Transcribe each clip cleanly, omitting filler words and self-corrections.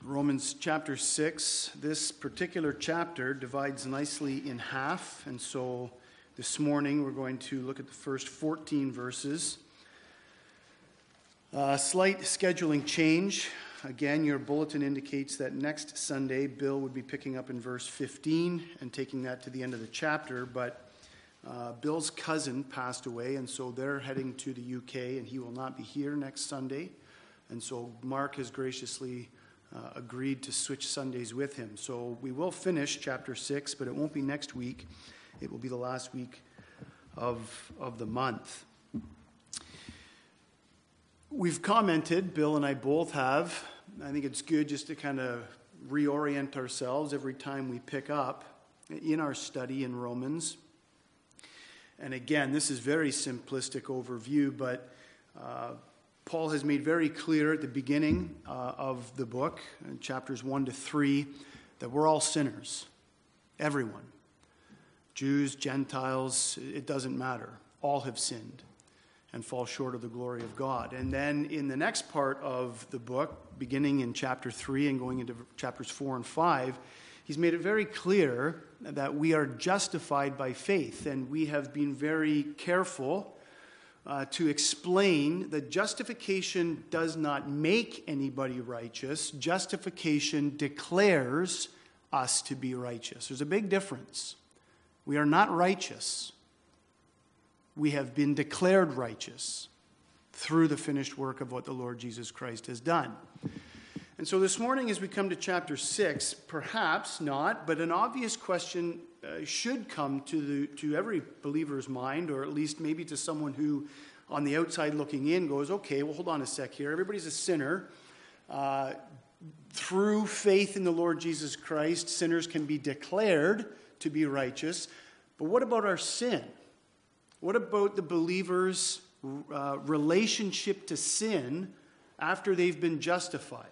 Romans chapter 6, this particular chapter divides nicely in half, and so this morning we're going to look at the first 14 verses. Slight scheduling change. Again, your bulletin indicates that next Sunday Bill would be picking up in verse 15 and taking that to the end of the chapter, but Bill's cousin passed away, and so they're heading to the UK, and he will not be here next Sunday, and so Mark has graciously agreed to switch Sundays with him. So we will finish chapter 6, but it won't be next week. It will be the last week of the month. We've commented, Bill and I both have. I think it's good just to kind of reorient ourselves every time we pick up in our study in Romans. And again, this is very simplistic overview, but Paul has made very clear at the beginning of the book, in chapters 1 to 3, that we're all sinners. Everyone. Jews, Gentiles, it doesn't matter. All have sinned and fall short of the glory of God. And then in the next part of the book, beginning in chapter 3 and going into chapters 4 and 5, he's made it very clear that we are justified by faith. And we have been very careful to explain that justification does not make anybody righteous. Justification declares us to be righteous. There's a big difference. We are not righteous. We have been declared righteous through the finished work of what the Lord Jesus Christ has done. And so this morning as we come to chapter 6, perhaps not, but an obvious question should come to every believer's mind, or at least maybe to someone who on the outside looking in goes, okay, well, hold on a sec here. Everybody's a sinner. Through faith in the Lord Jesus Christ, sinners can be declared to be righteous. But what about our sin? What about the believer's relationship to sin after they've been justified?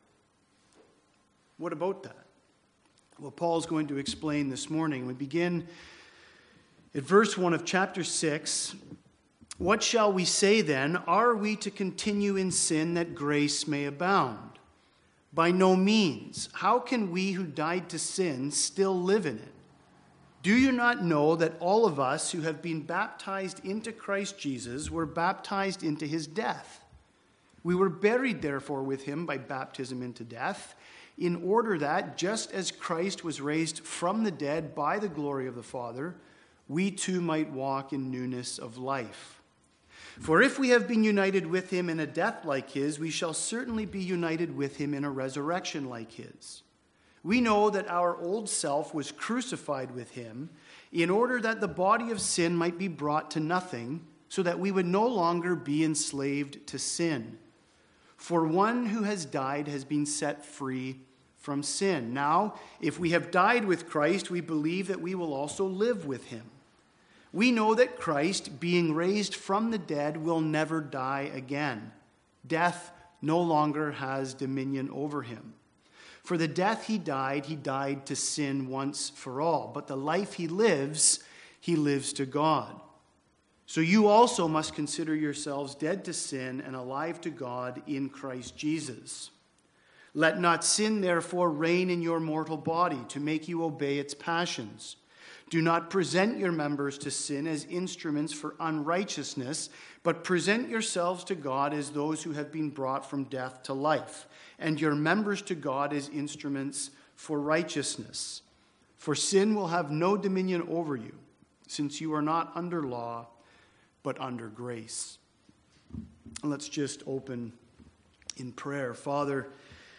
What about that? Well, Paul's going to explain this morning. We begin at verse 1 of chapter 6. What shall we say then? Are we to continue in sin that grace may abound? By no means. How can we who died to sin still live in it? Do you not know that all of us who have been baptized into Christ Jesus were baptized into his death? We were buried, therefore, with him by baptism into death, in order that, just as Christ was raised from the dead by the glory of the Father, we too might walk in newness of life. For if we have been united with him in a death like his, we shall certainly be united with him in a resurrection like his. We know that our old self was crucified with him in order that the body of sin might be brought to nothing, so that we would no longer be enslaved to sin. For one who has died has been set free from sin. Now, if we have died with Christ, we believe that we will also live with him. We know that Christ, being raised from the dead, will never die again. Death no longer has dominion over him. For the death he died to sin once for all. But the life he lives to God. So you also must consider yourselves dead to sin and alive to God in Christ Jesus. Let not sin, therefore, reign in your mortal body to make you obey its passions. Do not present your members to sin as instruments for unrighteousness, but present yourselves to God as those who have been brought from death to life, and your members to God as instruments for righteousness. For sin will have no dominion over you, since you are not under law, but under grace. Let's just open in prayer. Father,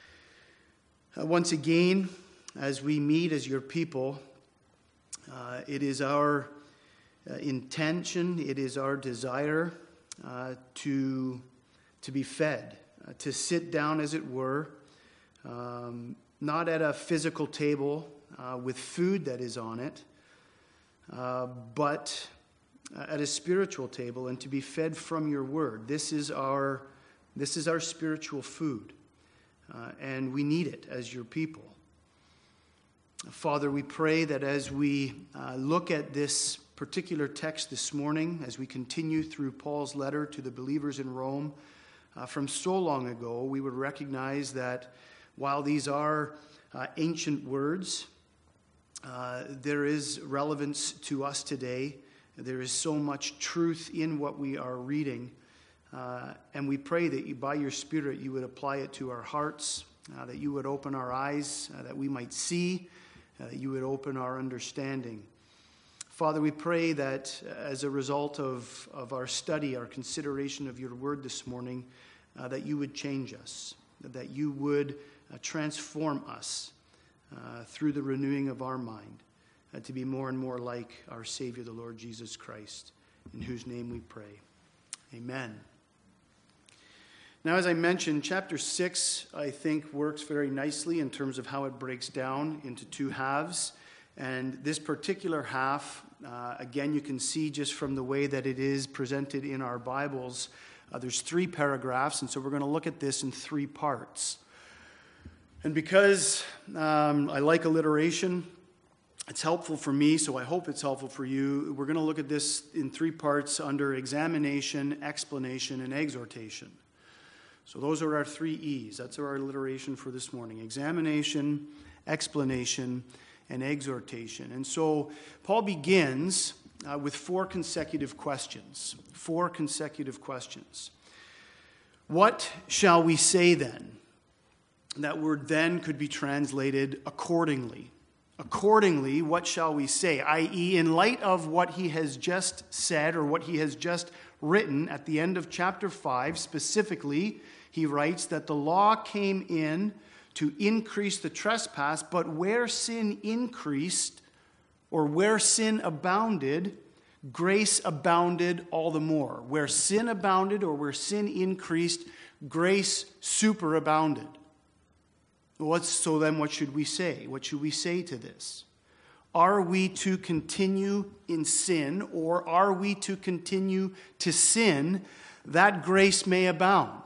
once again, as we meet as your people, it is our intention, it is our desire to be fed, to sit down, as it were, not at a physical table with food that is on it, but at a spiritual table, and to be fed from your word. This is our spiritual food, and we need it as your people. Father, we pray that as we look at this particular text this morning, as we continue through Paul's letter to the believers in Rome from so long ago, we would recognize that While these are ancient words, there is relevance to us today. There is so much truth in what we are reading. And we pray that you, by your Spirit, you would apply it to our hearts, that you would open our eyes, that we might see, that you would open our understanding. Father, we pray that as a result of our study, our consideration of your word this morning, that you would change us, that you would transform us through the renewing of our mind, to be more and more like our Savior, the Lord Jesus Christ, in whose name we pray. Amen. Now, as I mentioned, chapter 6, I think, works very nicely in terms of how it breaks down into two halves. And this particular half, again, you can see just from the way that it is presented in our Bibles, there's 3 paragraphs, and so we're going to look at this in 3 parts. And because I like alliteration, it's helpful for me, so I hope it's helpful for you. We're going to look at this in 3 parts under examination, explanation, and exhortation. So those are our 3 E's. That's our alliteration for this morning. Examination, explanation, and exhortation. And so Paul begins with 4 consecutive questions. 4 consecutive questions. What shall we say then? That word then could be translated accordingly. Accordingly, what shall we say? I.e., in light of what he has just said or what he has just written at the end of chapter 5, specifically, he writes that the law came in to increase the trespass, but where sin increased or where sin abounded, grace abounded all the more. Where sin abounded or where sin increased, grace superabounded. So then what should we say? What should we say to this? Are we to continue in sin, or are we to continue to sin that grace may abound?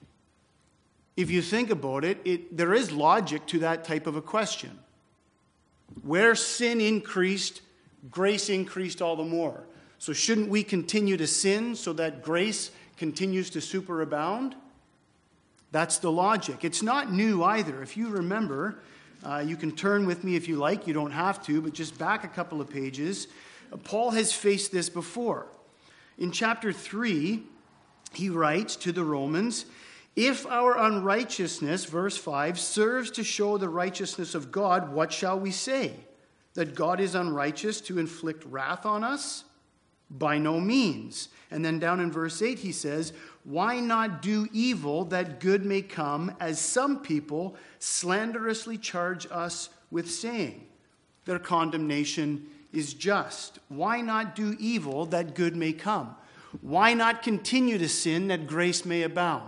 If you think about it, there is logic to that type of a question. Where sin increased, grace increased all the more. So shouldn't we continue to sin so that grace continues to superabound? That's the logic. It's not new either. If you remember, you can turn with me if you like. You don't have to, but just back a couple of pages. Paul has faced this before. In chapter 3, he writes to the Romans, if our unrighteousness, verse 5, serves to show the righteousness of God, what shall we say? That God is unrighteous to inflict wrath on us? By no means. And then down in verse 8 he says, why not do evil that good may come, as some people slanderously charge us with saying? Their condemnation is just. Why not do evil that good may come? Why not continue to sin that grace may abound?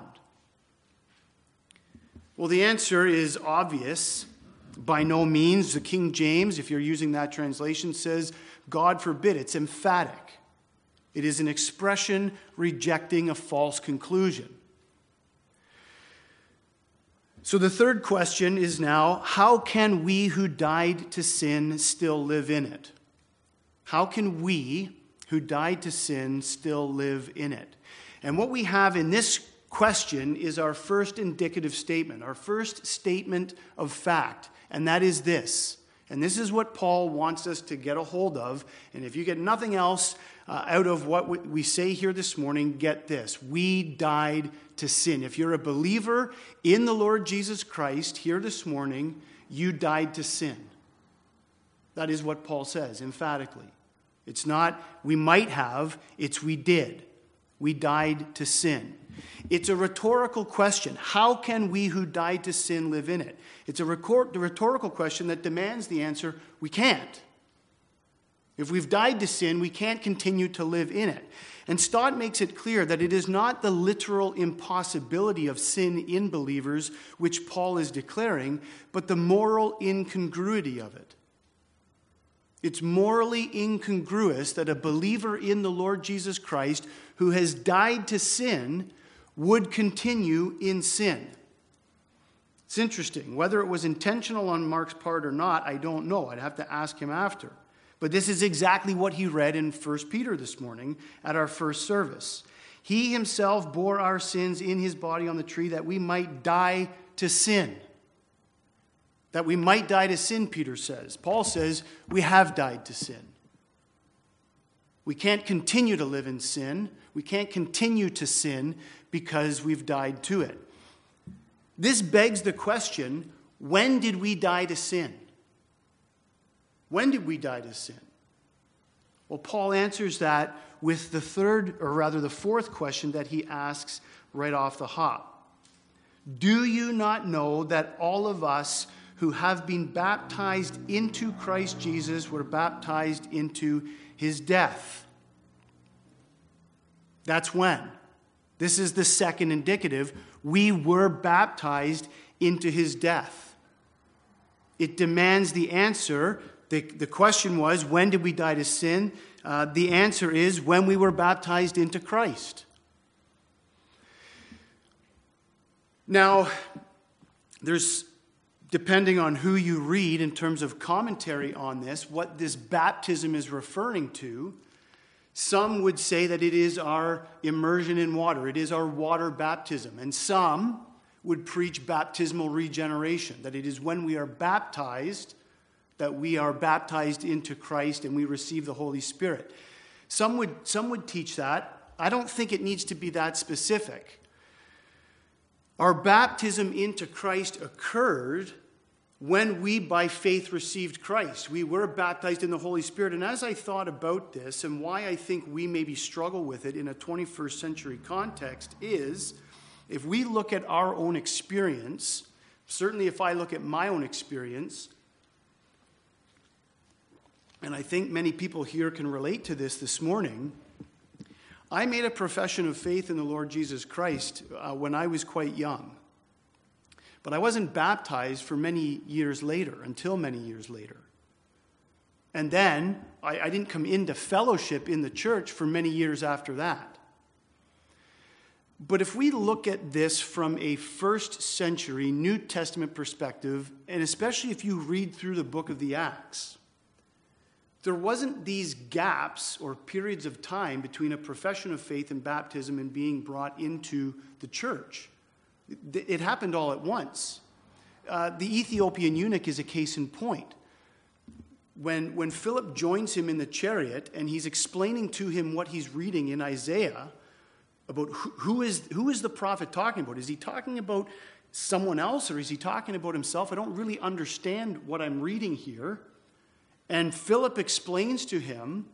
Well, the answer is obvious. By no means. The King James, if you're using that translation, says, God forbid. It's emphatic. It is an expression rejecting a false conclusion. So the third question is now, how can we who died to sin still live in it? How can we who died to sin still live in it? And what we have in this question is our first indicative statement, our first statement of fact, and that is this. And this is what Paul wants us to get a hold of. And if you get nothing else out of what we say here this morning, get this. We died to sin. If you're a believer in the Lord Jesus Christ here this morning, you died to sin. That is what Paul says emphatically. It's not we might have, it's we did. We died to sin. It's a rhetorical question. How can we who died to sin live in it? It's a rhetorical question that demands the answer, we can't. If we've died to sin, we can't continue to live in it. And Stott makes it clear that it is not the literal impossibility of sin in believers which Paul is declaring, but the moral incongruity of it. It's morally incongruous that a believer in the Lord Jesus Christ who has died to sin would continue in sin. It's interesting. Whether it was intentional on Mark's part or not, I don't know. I'd have to ask him after. But this is exactly what he read in 1 Peter this morning at our first service. He himself bore our sins in his body on the tree that we might die to sin. That we might die to sin, Peter says. Paul says we have died to sin. We can't continue to live in sin. We can't continue to sin because we've died to it. This begs the question, when did we die to sin? When did we die to sin? Well, Paul answers that with the fourth question that he asks right off the hop. Do you not know that all of us who have been baptized into Christ Jesus were baptized into his death? That's when. This is the second indicative. We were baptized into his death. It demands the answer. The question was, when did we die to sin? The answer is, when we were baptized into Christ. Now, there's, depending on who you read in terms of commentary on this, what this baptism is referring to. Some would say that it is our immersion in water. It is our water baptism. And some would preach baptismal regeneration, that it is when we are baptized that we are baptized into Christ and we receive the Holy Spirit. Some would teach that. I don't think it needs to be that specific. Our baptism into Christ occurred when we, by faith, received Christ. We were baptized in the Holy Spirit. And as I thought about this and why I think we maybe struggle with it in a 21st century context is, if we look at our own experience, certainly if I look at my own experience, and I think many people here can relate to this morning, I made a profession of faith in the Lord Jesus Christ when I was quite young. But I wasn't baptized for many years later, until many years later. And then I didn't come into fellowship in the church for many years after that. But if we look at this from a first century New Testament perspective, and especially if you read through the book of the Acts, there wasn't these gaps or periods of time between a profession of faith and baptism and being brought into the church. It happened all at once. The Ethiopian eunuch is a case in point. When Philip joins him in the chariot and he's explaining to him what he's reading in Isaiah about who is the prophet talking about? Is he talking about someone else or is he talking about himself? I don't really understand what I'm reading here. And Philip explains to him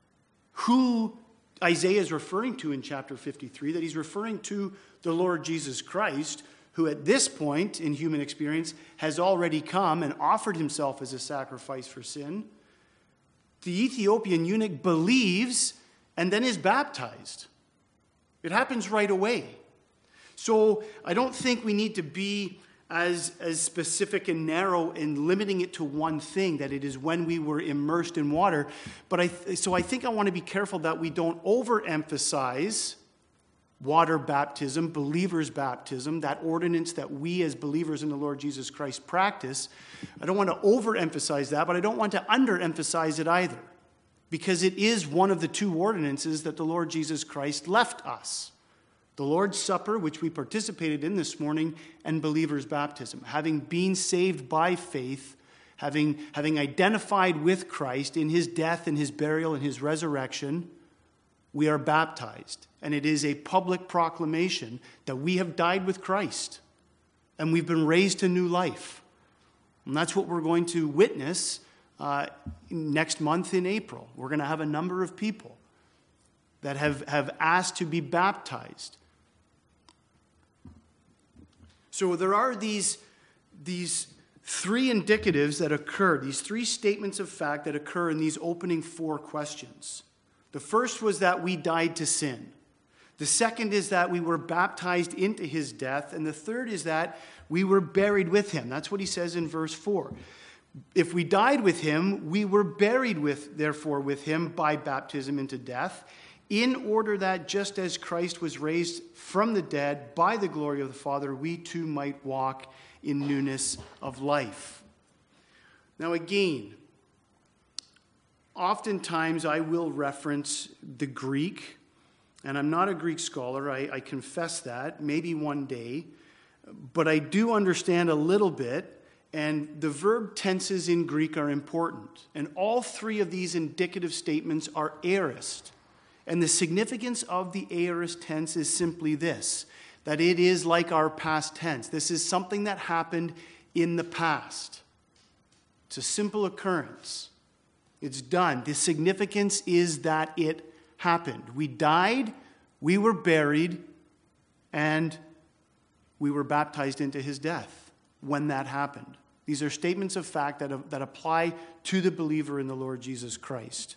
who Isaiah is referring to in chapter 53, that he's referring to the Lord Jesus Christ, who at this point in human experience has already come and offered himself as a sacrifice for sin. The Ethiopian eunuch believes and then is baptized. It happens right away. So I don't think we need to be as specific and narrow in limiting it to one thing, that it is when we were immersed in water. But I think I want to be careful that we don't overemphasize water baptism, believers' baptism, that ordinance that we as believers in the Lord Jesus Christ practice. I don't want to overemphasize that, but I don't want to underemphasize it either, because it is one of the two ordinances that the Lord Jesus Christ left us. The Lord's Supper, which we participated in this morning, and believers' baptism. Having been saved by faith, having identified with Christ in his death and his burial and his resurrection, we are baptized. And it is a public proclamation that we have died with Christ and we've been raised to new life. And that's what we're going to witness next month in April. We're going to have a number of people that have asked to be baptized. So there are these three indicatives that occur, these three statements of fact that occur in these opening four questions. The first was that we died to sin. The second is that we were baptized into his death. And the third is that we were buried with him. That's what he says in verse 4. If we died with him, we were buried therefore with him by baptism into death, in order that just as Christ was raised from the dead by the glory of the Father, we too might walk in newness of life. Now again, oftentimes I will reference the Greek, and I'm not a Greek scholar, I confess that, maybe one day, but I do understand a little bit, And the verb tenses in Greek are important. And all three of these indicative statements are aorist. And the significance of the aorist tense is simply this, that it is like our past tense. This is something that happened in the past. It's a simple occurrence. It's done. The significance is that it happened. We died, we were buried, and we were baptized into his death when that happened. These are statements of fact that apply to the believer in the Lord Jesus Christ.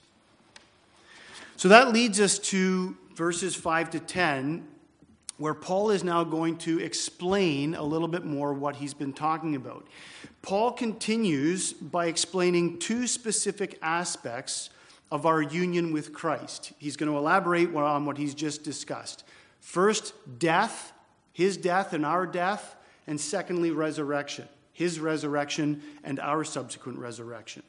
So that leads us to verses 5 to 10, where Paul is now going to explain a little bit more what he's been talking about. Paul continues by explaining two specific aspects of our union with Christ. He's going to elaborate on what he's just discussed. First, death, his death and our death, and secondly, resurrection, his resurrection and our subsequent resurrection.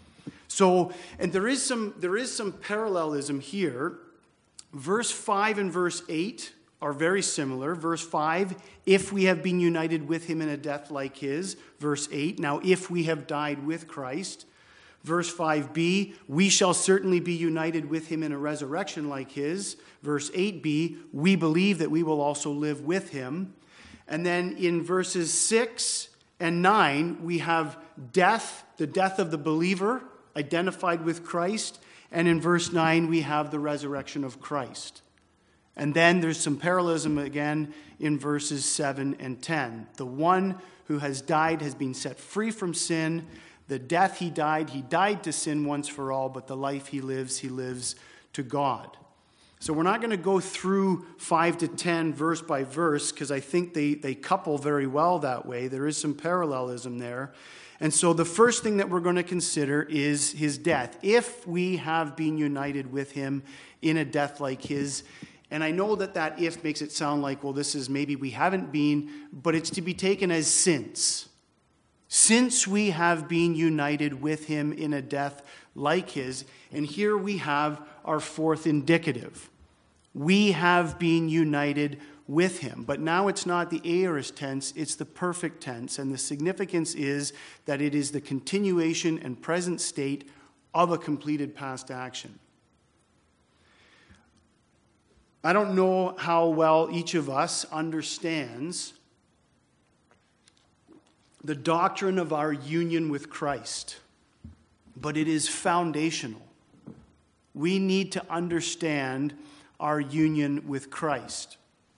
So, and there is some parallelism here. Verse 5 and verse 8 are very similar. Verse 5, if we have been united with him in a death like his. Verse 8, now if we have died with Christ. Verse 5b, we shall certainly be united with him in a resurrection like his. Verse 8b, we believe that we will also live with him. And then in verses 6 and 9, we have death, the death of the believer, identified with Christ. And in verse 9, we have the resurrection of Christ. And then there's some parallelism again in verses 7 and 10. The one who has died has been set free from sin. The death he died to sin once for all, but the life he lives to God. So we're not going to go through 5 to 10 verse by verse, because I think they couple very well that way. There is some parallelism there. And so the first thing that we're going to consider is his death. If we have been united with him in a death like his. And I know that if makes it sound like, well, this is maybe we haven't been, but it's to be taken as since. Since we have been united with him in a death like his. And here we have our fourth indicative. We have been united with him. But now it's not the aorist tense, it's the perfect tense. And the significance is that it is the continuation and present state of a completed past action. I don't know how well each of us understands the doctrine of our union with Christ, but it is foundational. We need to understand our union with Christ.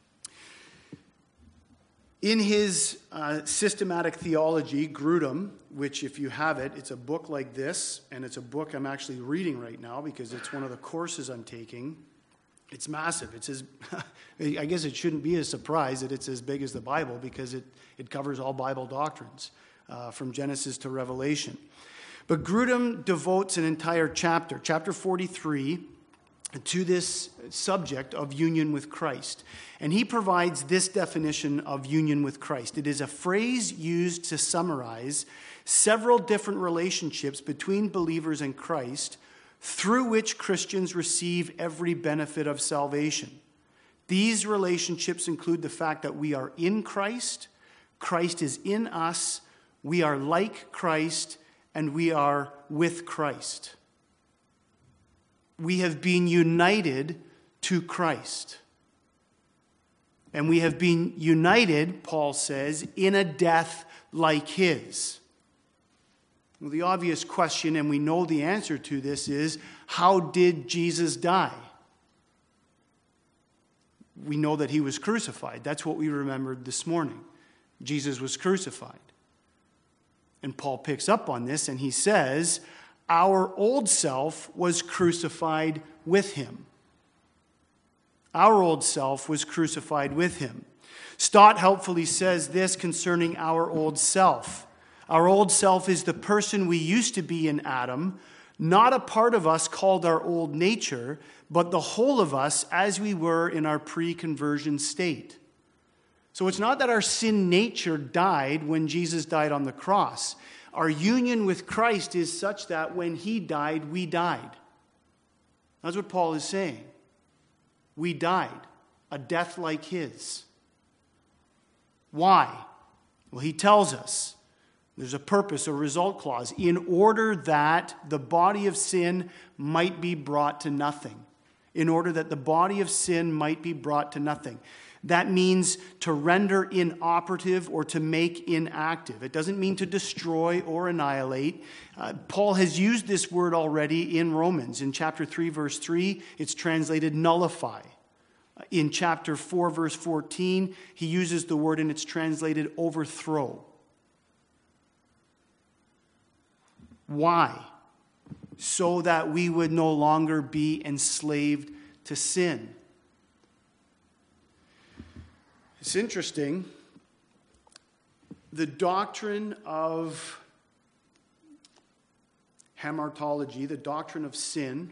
In his systematic theology, Grudem, which if you have it, it's a book like this, and it's a book I'm actually reading right now because it's one of the courses I'm taking. It's massive. I guess it shouldn't be a surprise that it's as big as the Bible because it covers all Bible doctrines from Genesis to Revelation. But Grudem devotes an entire chapter 43, to this subject of union with Christ. And he provides this definition of union with Christ. It is a phrase used to summarize several different relationships between believers and Christ through which Christians receive every benefit of salvation. These relationships include the fact that we are in Christ, Christ is in us, we are like Christ, and we are with Christ. We have been united to Christ. And we have been united, Paul says, in a death like his. Well, the obvious question, and we know the answer to this, is how did Jesus die? We know that he was crucified. That's what we remembered this morning. Jesus was crucified. And Paul picks up on this and he says, our old self was crucified with him. Our old self was crucified with him. Stott helpfully says this concerning our old self. Our old self is the person we used to be in Adam, not a part of us called our old nature, but the whole of us as we were in our pre-conversion state. So it's not that our sin nature died when Jesus died on the cross. Our union with Christ is such that when he died, we died. That's what Paul is saying. We died, a death like his. Why? Well, he tells us. There's a purpose, a result clause, in order that the body of sin might be brought to nothing. In order that the body of sin might be brought to nothing. That means to render inoperative or to make inactive. It doesn't mean to destroy or annihilate. Paul has used this word already in Romans. In chapter 3, verse 3, it's translated nullify. In chapter 4, verse 14, he uses the word and it's translated overthrow. Why? So that we would no longer be enslaved to sin. It's interesting. The doctrine of hamartology, the doctrine of sin,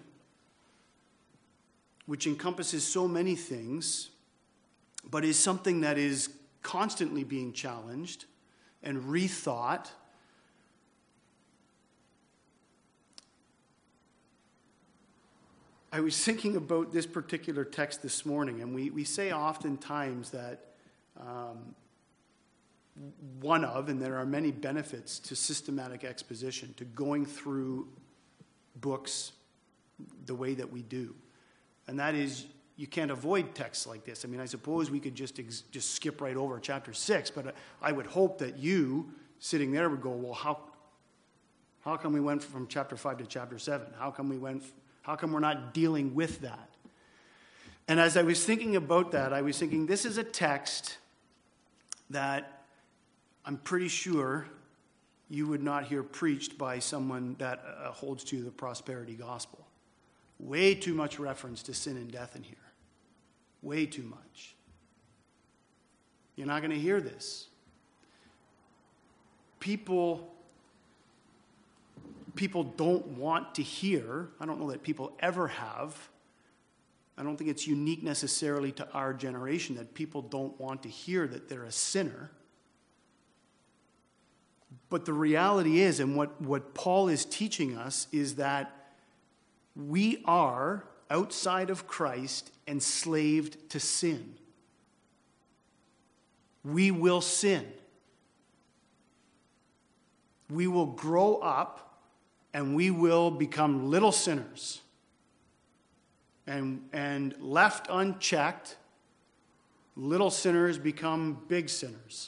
which encompasses so many things, but is something that is constantly being challenged and rethought. I was thinking about this particular text this morning, and we say oftentimes that one of, and there are many benefits to systematic exposition, to going through books the way that we do. And that is, you can't avoid texts like this. I mean, I suppose we could just skip right over chapter 6, but I would hope that you, sitting there, would go, well, how come we went from chapter 5 to chapter 7? How come we're not dealing with that? And as I was thinking about that, I was thinking this is a text that I'm pretty sure you would not hear preached by someone that holds to the prosperity gospel. Way too much reference to sin and death in here. Way too much. You're not going to hear this. People don't want to hear. I don't know that people ever have. I don't think it's unique necessarily to our generation that people don't want to hear that they're a sinner. But the reality is, and what Paul is teaching us, is that we are, outside of Christ, enslaved to sin. We will sin. We will grow up and we will become little sinners. And left unchecked, little sinners become big sinners.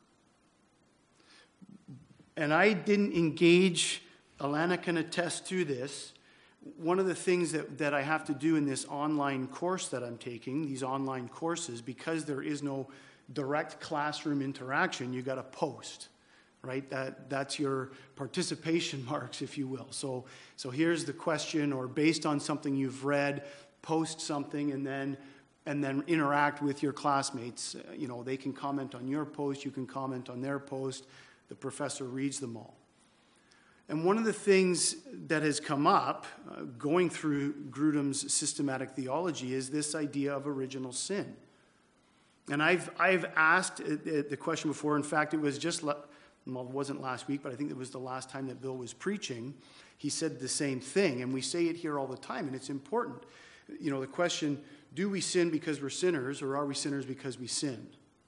And I didn't engage, Alana can attest to this. One of the things that I have to do in this online course that I'm taking, these online courses, because there is no direct classroom interaction, you got to post, right? That's your participation marks, if you will. So here's the question, or based on something you've read, post something and then interact with your classmates. They can comment on your post, you can comment on their post. The professor reads them all. And one of the things that has come up going through Grudem's systematic theology is this idea of original sin. And I've asked the question before. In fact, it was it wasn't last week, but I think it was the last time that Bill was preaching. He said the same thing, and we say it here all the time, and it's important. The question, do we sin because we're sinners, or are we sinners because we sin?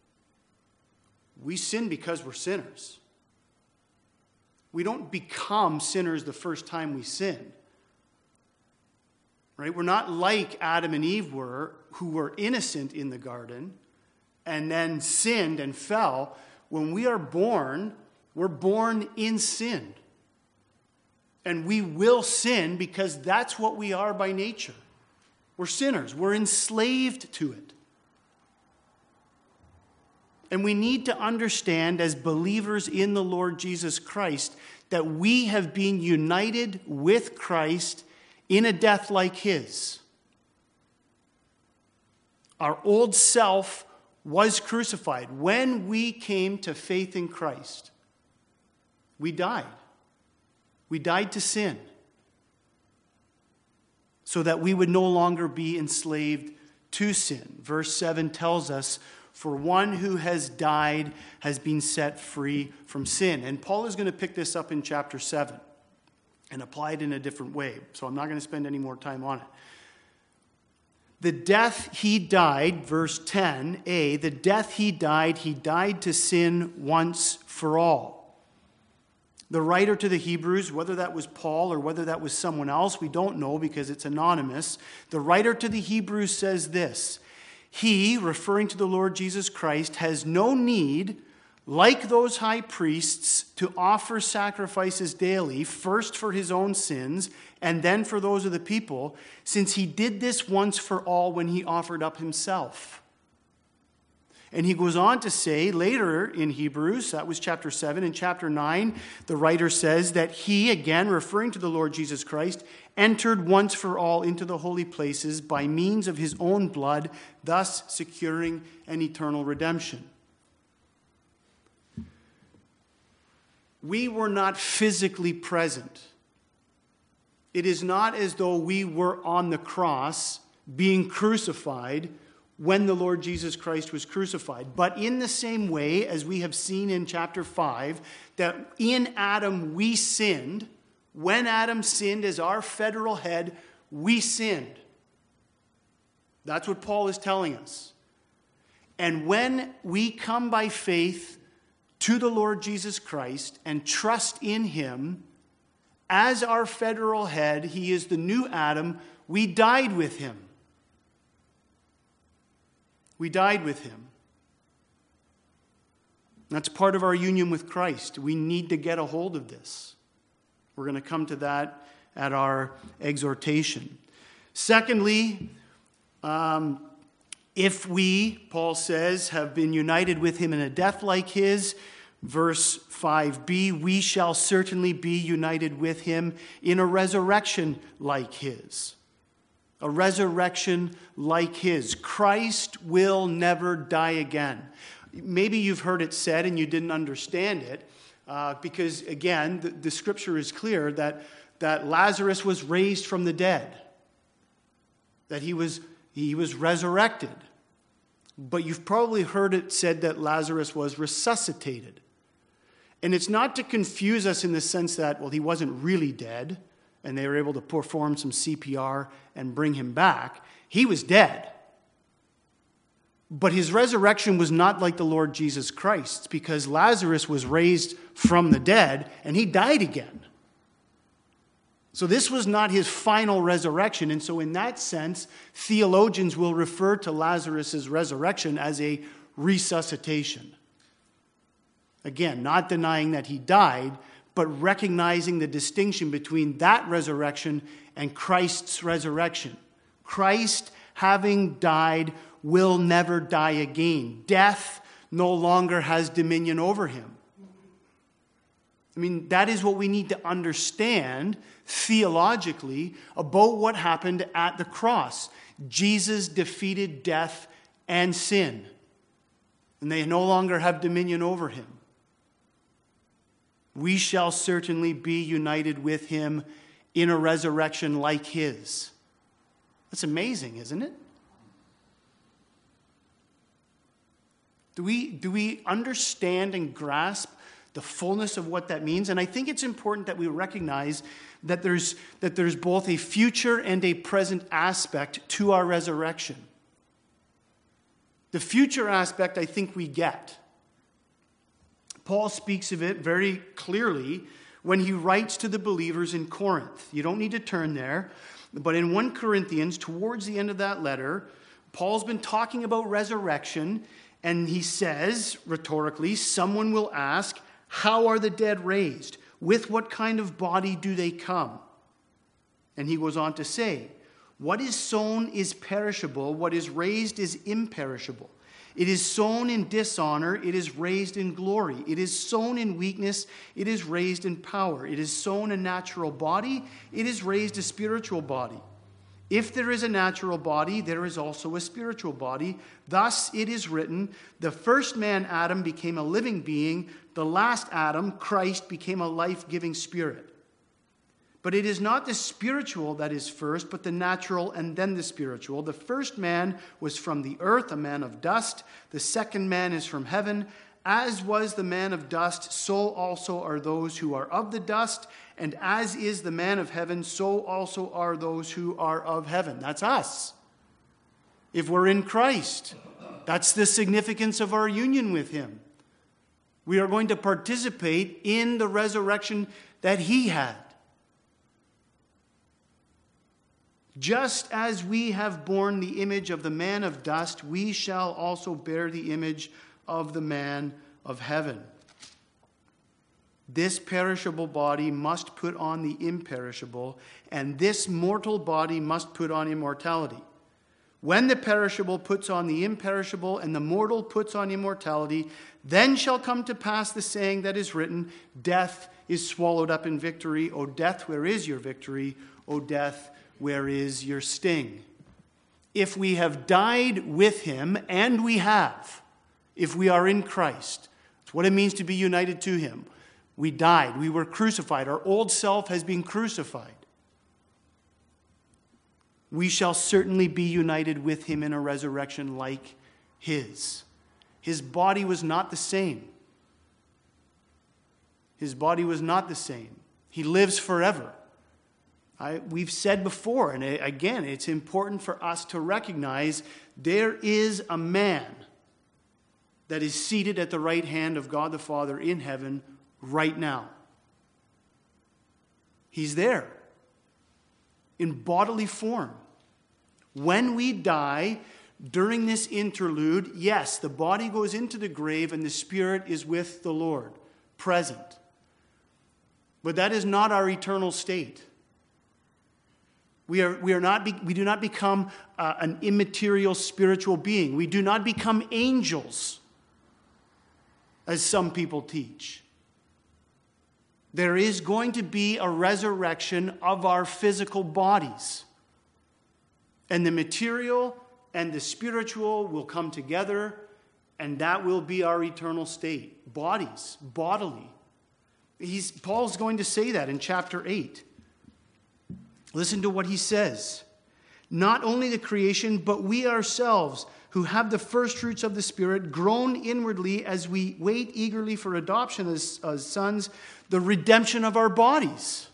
We sin because we're sinners. We don't become sinners the first time we sin. Right? We're not like Adam and Eve were, who were innocent in the garden and then sinned and fell. When we are born, we're born in sin. And we will sin because that's what we are by nature. We're sinners. We're enslaved to it. And we need to understand as believers in the Lord Jesus Christ that we have been united with Christ in a death like his. Our old self was crucified. When we came to faith in Christ, we died. We died to sin so that we would no longer be enslaved to sin. Verse 7 tells us, for one who has died has been set free from sin. And Paul is going to pick this up in chapter 7 and apply it in a different way. So I'm not going to spend any more time on it. The death he died, verse 10a, the death he died to sin once for all. The writer to the Hebrews, whether that was Paul or whether that was someone else, we don't know because it's anonymous. The writer to the Hebrews says this: He, referring to the Lord Jesus Christ, has no need, like those high priests, to offer sacrifices daily, first for his own sins and then for those of the people, since he did this once for all when he offered up himself. And he goes on to say later in Hebrews, that was chapter 7, in chapter 9, the writer says that he, again referring to the Lord Jesus Christ, entered once for all into the holy places by means of his own blood, thus securing an eternal redemption. We were not physically present. It is not as though we were on the cross being crucified when the Lord Jesus Christ was crucified. But in the same way, as we have seen in chapter 5, that in Adam we sinned. When Adam sinned as our federal head, we sinned. That's what Paul is telling us. And when we come by faith to the Lord Jesus Christ and trust in him as our federal head, he is the new Adam, we died with him. We died with him. That's part of our union with Christ. We need to get a hold of this. We're going to come to that at our exhortation. Secondly, if we, Paul says, have been united with him in a death like his, verse 5b, we shall certainly be united with him in a resurrection like his. A resurrection like his. Christ will never die again. Maybe you've heard it said and you didn't understand it, because, again, the scripture is clear that Lazarus was raised from the dead, that he was resurrected. But you've probably heard it said that Lazarus was resuscitated. And it's not to confuse us in the sense that, well, he wasn't really dead, and they were able to perform some CPR and bring him back. He was dead. But his resurrection was not like the Lord Jesus Christ's, because Lazarus was raised from the dead and he died again. So this was not his final resurrection. And so in that sense, theologians will refer to Lazarus' resurrection as a resuscitation. Again, not denying that he died, but recognizing the distinction between that resurrection and Christ's resurrection. Christ, having died, will never die again. Death no longer has dominion over him. I mean, that is what we need to understand theologically about what happened at the cross. Jesus defeated death and sin, and they no longer have dominion over him. We shall certainly be united with him in a resurrection like his. That's amazing, isn't it? Do we understand and grasp the fullness of what that means? And I think it's important that we recognize that there's both a future and a present aspect to our resurrection. The future aspect, I think we get. Paul speaks of it very clearly when he writes to the believers in Corinth. You don't need to turn there, but in 1 Corinthians, towards the end of that letter, Paul's been talking about resurrection, and he says, rhetorically, someone will ask, how are the dead raised? With what kind of body do they come? And he goes on to say, what is sown is perishable, what is raised is imperishable. It is sown in dishonor, it is raised in glory. It is sown in weakness, it is raised in power. It is sown a natural body, it is raised a spiritual body. If there is a natural body, there is also a spiritual body. Thus it is written, the first man, Adam, became a living being. The last Adam, Christ, became a life-giving spirit. But it is not the spiritual that is first, but the natural and then the spiritual. The first man was from the earth, a man of dust. The second man is from heaven. As was the man of dust, so also are those who are of the dust. And as is the man of heaven, so also are those who are of heaven. That's us. If we're in Christ, that's the significance of our union with him. We are going to participate in the resurrection that he had. Just as we have borne the image of the man of dust, we shall also bear the image of the man of heaven. This perishable body must put on the imperishable, and this mortal body must put on immortality. When the perishable puts on the imperishable, and the mortal puts on immortality, then shall come to pass the saying that is written, death is swallowed up in victory. O death, where is your victory? O death, where is your sting? If we have died with him, and we have, if we are in Christ, that's what it means to be united to him. We died. We were crucified. Our old self has been crucified. We shall certainly be united with him in a resurrection like his. His body was not the same. His body was not the same. He lives forever. We've said before, and again, it's important for us to recognize there is a man that is seated at the right hand of God the Father in heaven right now. He's there in bodily form. When we die during this interlude, yes, the body goes into the grave and the spirit is with the Lord, present. But that is not our eternal state. We do not become an immaterial spiritual being. We do not become angels, as some people teach. There is going to be a resurrection of our physical bodies. And the material and the spiritual will come together, and that will be our eternal state. Bodies, bodily. Paul's going to say that in chapter 8. Listen to what he says. Not only the creation, but we ourselves, who have the first fruits of the Spirit, groan inwardly as we wait eagerly for adoption as sons, the redemption of our bodies.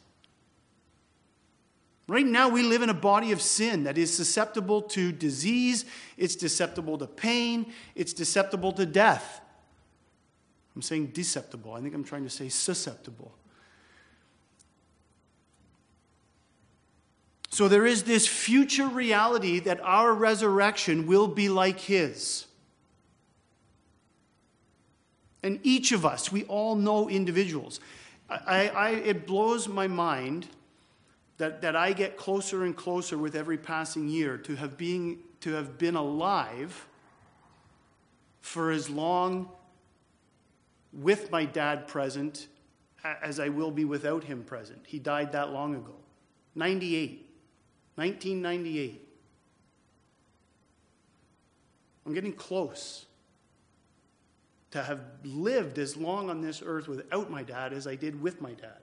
Right now we live in a body of sin that is susceptible to disease, it's susceptible to pain, it's susceptible to death. I'm saying deceptible. I think I'm trying to say susceptible. So there is this future reality that our resurrection will be like his. And each of us, we all know individuals. It blows my mind that I get closer and closer with every passing year to have been alive for as long with my dad present as I will be without him present. He died that long ago. 1998. I'm getting close to have lived as long on this earth without my dad as I did with my dad.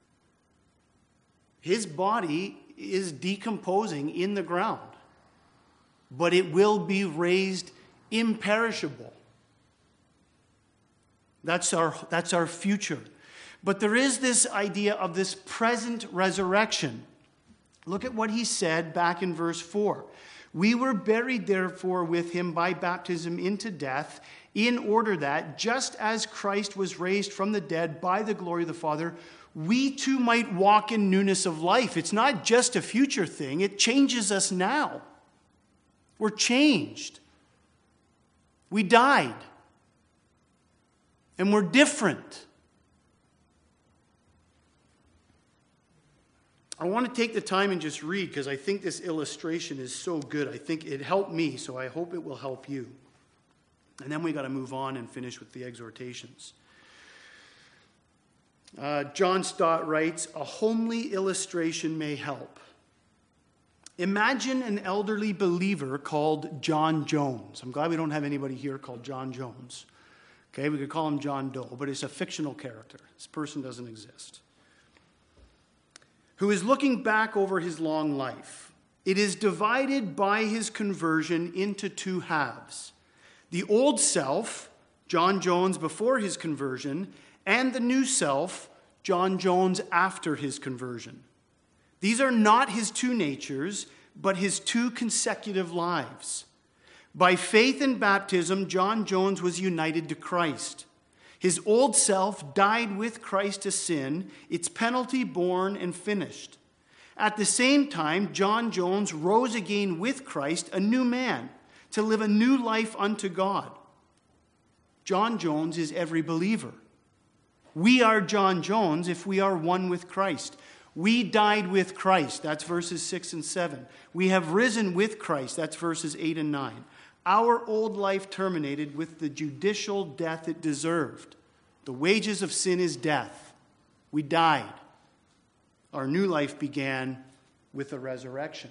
His body is decomposing in the ground, but it will be raised imperishable. That's our future. But there is this idea of this present resurrection. Look at what he said back in verse 4. We were buried, therefore, with him by baptism into death, in order that, just as Christ was raised from the dead by the glory of the Father, we too might walk in newness of life. It's not just a future thing. It changes us now. We're changed. We died. And we're different. I want to take the time and just read because I think this illustration is so good. I think it helped me, so I hope it will help you. And then we got to move on and finish with the exhortations. John Stott writes, a homely illustration may help. Imagine an elderly believer called John Jones. I'm glad we don't have anybody here called John Jones. Okay, we could call him John Doe, but it's a fictional character. This person doesn't exist. Who is looking back over his long life. It is divided by his conversion into two halves. The old self, John Jones before his conversion, and the new self, John Jones after his conversion. These are not his two natures, but his two consecutive lives. By faith and baptism, John Jones was united to Christ. His old self died with Christ to sin, its penalty borne and finished. At the same time, John Jones rose again with Christ, a new man, to live a new life unto God. John Jones is every believer. We are John Jones if we are one with Christ. We died with Christ. That's verses 6 and 7. We have risen with Christ. That's verses 8 and 9. Our old life terminated with the judicial death it deserved. The wages of sin is death. We died. Our new life began with the resurrection.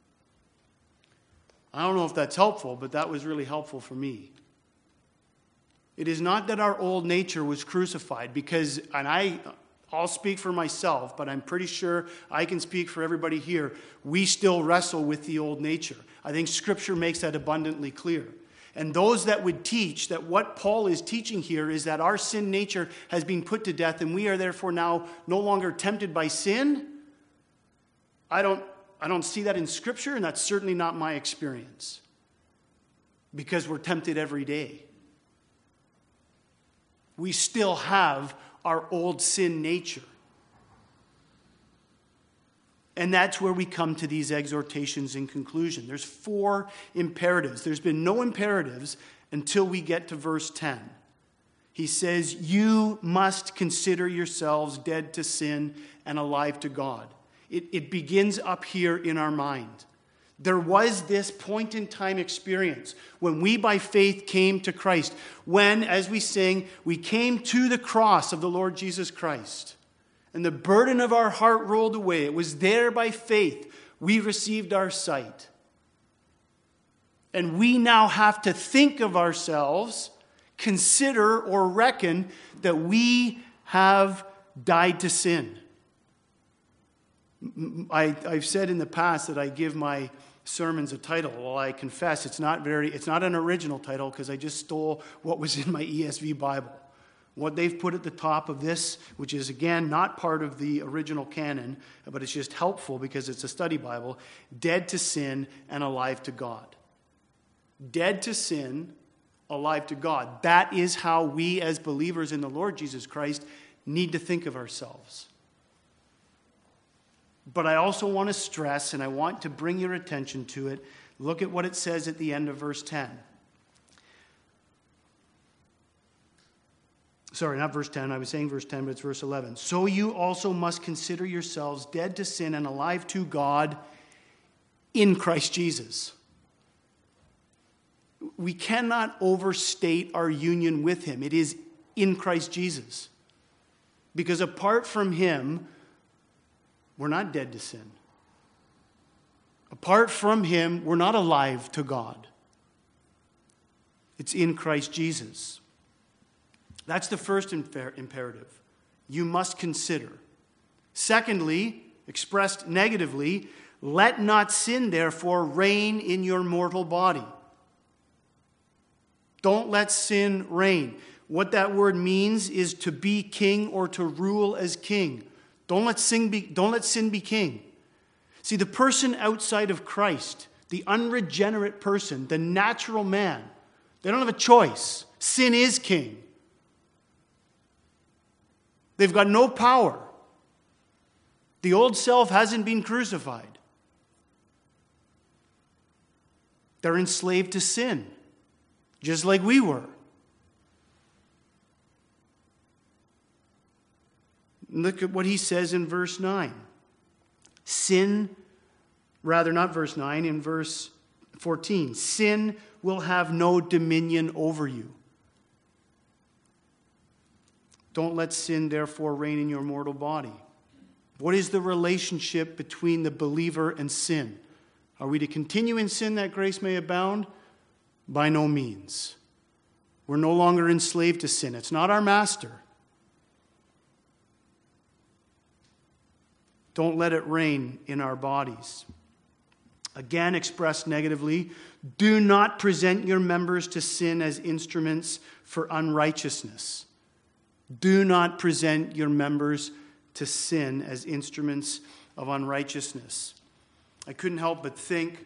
I don't know if that's helpful, but that was really helpful for me. It is not that our old nature was crucified, because, and I'll speak for myself, but I'm pretty sure I can speak for everybody here, we still wrestle with the old nature. I think Scripture makes that abundantly clear. And those that would teach that what Paul is teaching here is that our sin nature has been put to death and we are therefore now no longer tempted by sin, I don't see that in Scripture, and that's certainly not my experience. Because we're tempted every day. We still have our old sin nature. And that's where we come to these exhortations in conclusion. There's 4 imperatives. There's been no imperatives until we get to verse 10. He says, you must consider yourselves dead to sin and alive to God. It begins up here in our mind. There was this point in time experience when we by faith came to Christ. When, as we sing, we came to the cross of the Lord Jesus Christ. And the burden of our heart rolled away. It was there by faith we received our sight. And we now have to think of ourselves, consider or reckon that we have died to sin. I've said in the past that I give my sermons a title. Well, I confess it's not an original title because I just stole what was in my ESV Bible. What they've put at the top of this, which is again not part of the original canon, but it's just helpful because it's a study Bible, dead to sin and alive to God. Dead to sin, alive to God. That is how we as believers in the Lord Jesus Christ need to think of ourselves. But I also want to stress, and I want to bring your attention to it, look at what it says at the end of verse 10. Sorry, not verse 10. I was saying verse 10, but it's verse 11. So you also must consider yourselves dead to sin and alive to God in Christ Jesus. We cannot overstate our union with him. It is in Christ Jesus. Because apart from him, we're not dead to sin. Apart from him, we're not alive to God. It's in Christ Jesus. That's the first imperative. You must consider. Secondly, expressed negatively, let not sin, therefore, reign in your mortal body. Don't let sin reign. What that word means is to be king or to rule as king. Don't let sin be king. See, the person outside of Christ, the unregenerate person, the natural man, they don't have a choice. Sin is king. They've got no power. The old self hasn't been crucified. They're enslaved to sin, just like we were. Look at what he says in verse 9. Not verse 9, in verse 14. Sin will have no dominion over you. Don't let sin, therefore, reign in your mortal body. What is the relationship between the believer and sin? Are we to continue in sin that grace may abound? By no means. We're no longer enslaved to sin. It's not our master. Don't let it reign in our bodies. Again, expressed negatively, do not present your members to sin as instruments for unrighteousness. Do not present your members to sin as instruments of unrighteousness. I couldn't help but think,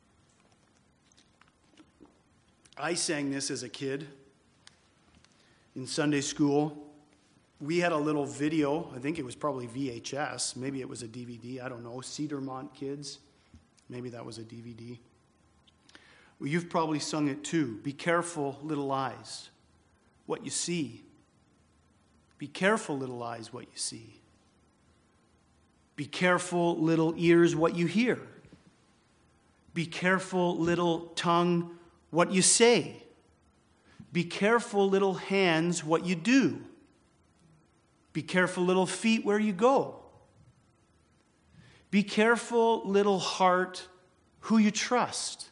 I sang this as a kid, in Sunday school, we had a little video. I think it was probably VHS. Maybe it was a DVD. I don't know. Cedarmont Kids. Maybe that was a DVD. Well, you've probably sung it too. Be careful, little eyes, what you see. Be careful, little eyes, what you see. Be careful, little ears, what you hear. Be careful, little tongue, what you say. Be careful, little hands, what you do. Be careful, little feet, where you go. Be careful, little heart, who you trust.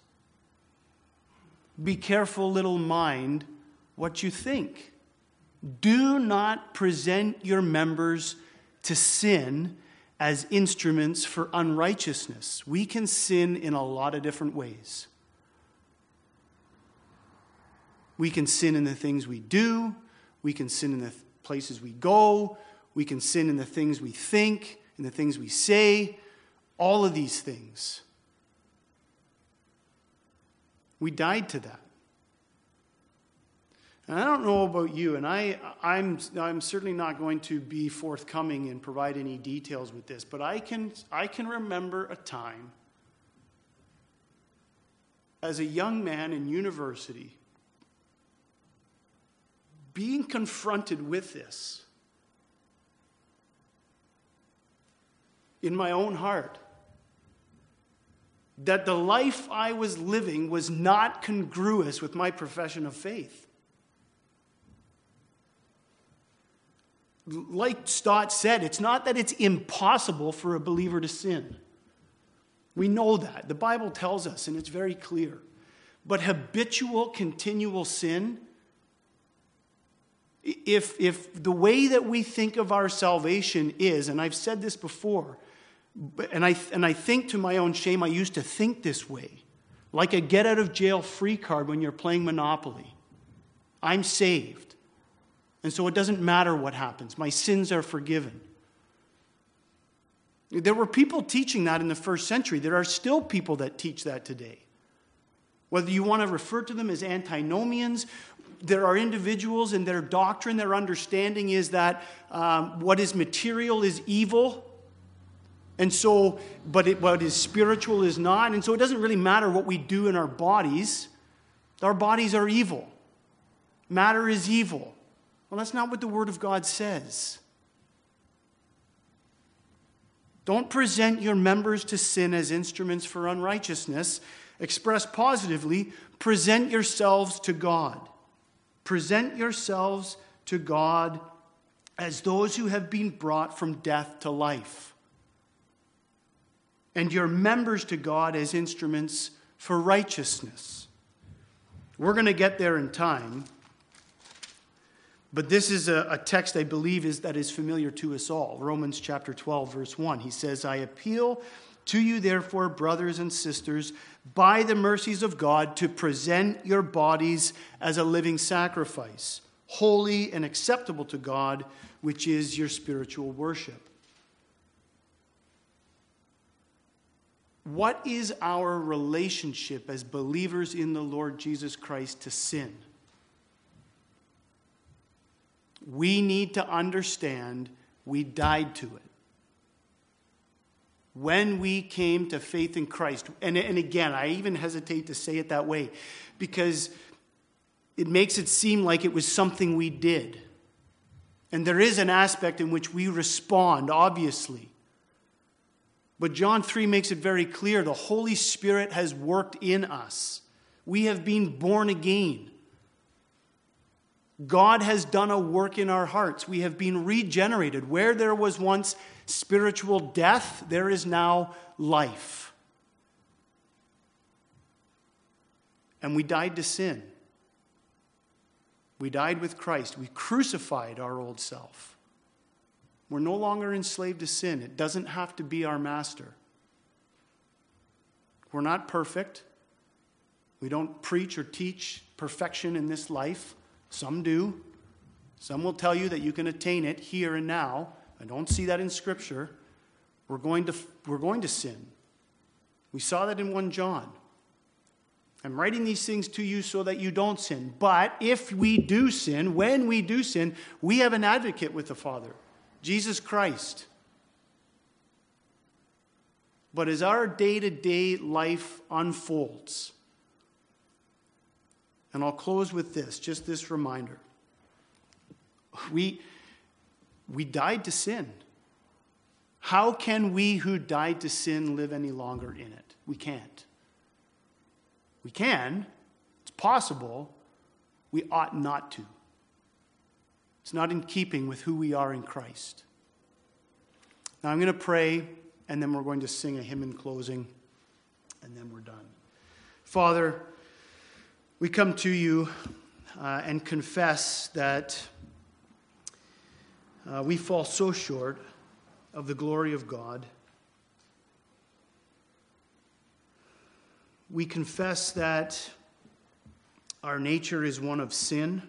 Be careful, little mind, what you think. Do not present your members to sin as instruments for unrighteousness. We can sin in a lot of different ways. We can sin in the things we do. We can sin in the places we go. We can sin in the things we think, in the things we say. All of these things. We died to that. And I don't know about you, and I'm certainly not going to be forthcoming and provide any details with this, but I can remember a time as a young man in university being confronted with this in my own heart. That the life I was living was not congruous with my profession of faith. Like Stott said, it's not that it's impossible for a believer to sin. We know that. The Bible tells us, and it's very clear. But habitual, continual sin, if the way that we think of our salvation is, and I've said this before, and I think to my own shame, I used to think this way, like a get-out-of-jail-free card when you're playing Monopoly. I'm saved. And so it doesn't matter what happens. My sins are forgiven. There were people teaching that in the first century. There are still people that teach that today. Whether you want to refer to them as antinomians, there are individuals in their doctrine, their understanding is that what is material is evil. And so, what is spiritual is not. And so it doesn't really matter what we do in our bodies. Our bodies are evil. Matter is evil. Well, that's not what the Word of God says. Don't present your members to sin as instruments for unrighteousness. Expressed positively, present yourselves to God. Present yourselves to God as those who have been brought from death to life. And your members to God as instruments for righteousness. We're going to get there in time. But this is a text I believe that is familiar to us all. Romans chapter 12, verse 1. He says, I appeal to you, therefore, brothers and sisters, by the mercies of God, to present your bodies as a living sacrifice, holy and acceptable to God, which is your spiritual worship. What is our relationship as believers in the Lord Jesus Christ to sin? We need to understand we died to it. When we came to faith in Christ, and again, I even hesitate to say it that way, because it makes it seem like it was something we did. And there is an aspect in which we respond, obviously. But John 3 makes it very clear the Holy Spirit has worked in us. We have been born again. God has done a work in our hearts. We have been regenerated. Where there was once spiritual death, there is now life. And we died to sin. We died with Christ. We crucified our old self. We're no longer enslaved to sin. It doesn't have to be our master. We're not perfect. We don't preach or teach perfection in this life. Some do. Some will tell you that you can attain it here and now. I don't see that in Scripture. We're going to sin. We saw that in 1 John. I'm writing these things to you so that you don't sin. But if we do sin, when we do sin, we have an advocate with the Father, Jesus Christ. But as our day-to-day life unfolds, and I'll close with this, just this reminder. We died to sin. How can we who died to sin live any longer in it? We can't. We can. It's possible. We ought not to. It's not in keeping with who we are in Christ. Now I'm going to pray, and then we're going to sing a hymn in closing, and then we're done. Father, we come to you and confess that we fall so short of the glory of God. We confess that our nature is one of sin.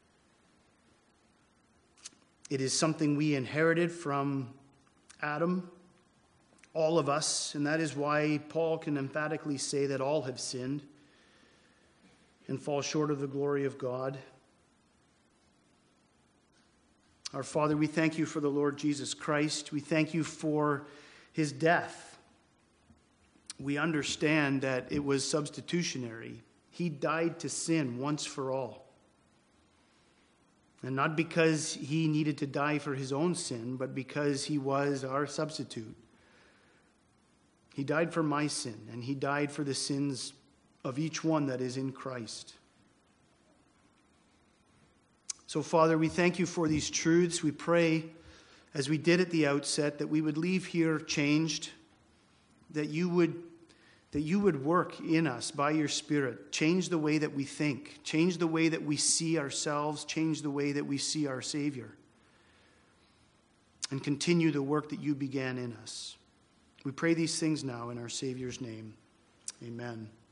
It is something we inherited from Adam, all of us, and that is why Paul can emphatically say that all have sinned and fall short of the glory of God. Our Father, we thank you for the Lord Jesus Christ. We thank you for his death. We understand that it was substitutionary. He died to sin once for all. And not because he needed to die for his own sin, but because he was our substitute. He died for my sin, and he died for the sins of each one that is in Christ. So, Father, we thank you for these truths. We pray, as we did at the outset, that we would leave here changed, that you would work in us by your Spirit, change the way that we think, change the way that we see ourselves, change the way that we see our Savior, and continue the work that you began in us. We pray these things now in our Savior's name. Amen.